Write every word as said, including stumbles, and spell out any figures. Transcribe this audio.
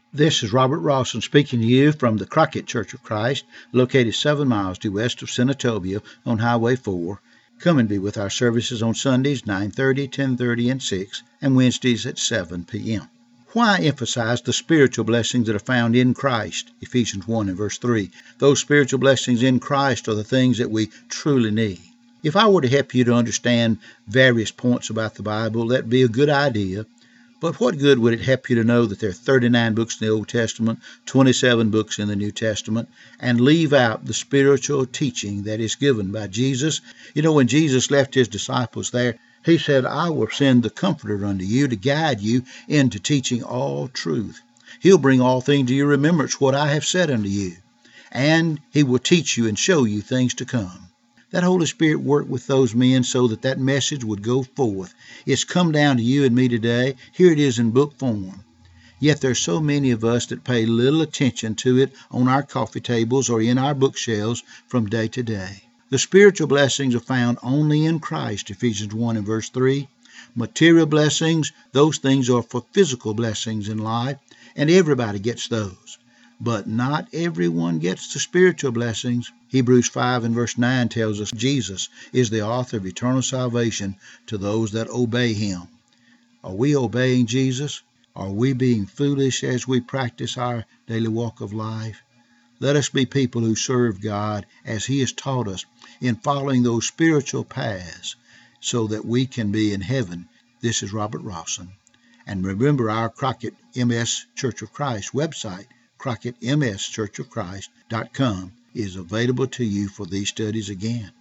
This is Robert Rawson speaking to you from the Crockett Church of Christ, located seven miles due west of Senatobia on Highway four. Come and be with our services on Sundays, nine thirty, ten thirty, and six, and Wednesdays at seven p.m. Why emphasize the spiritual blessings that are found in Christ? Ephesians one and verse three. Those spiritual blessings in Christ are the things that we truly need. If I were to help you to understand various points about the Bible, that'd be a good idea. But what good would it help you to know that there are thirty-nine books in the Old Testament, twenty-seven books in the New Testament, and leave out the spiritual teaching that is given by Jesus? You know, when Jesus left his disciples there, he said, I will send the Comforter unto you to guide you into teaching all truth. He'll bring all things to your remembrance what I have said unto you, and he will teach you and show you things to come. That Holy Spirit worked with those men so that that message would go forth. It's come down to you and me today. Here it is in book form. Yet there's so many of us that pay little attention to it on our coffee tables or in our bookshelves from day to day. The spiritual blessings are found only in Christ, Ephesians one and verse three. Material blessings, those things are for physical blessings in life, and everybody gets those. But not everyone gets the spiritual blessings. Hebrews five and verse nine tells us Jesus is the author of eternal salvation to those that obey him. Are we obeying Jesus? Are we being foolish as we practice our daily walk of life? Let us be people who serve God as he has taught us in following those spiritual paths so that we can be in heaven. This is Robert Rawson. And remember, our Crockett M S Church of Christ website, crockett m s church of christ dot com, is available to you for these studies again.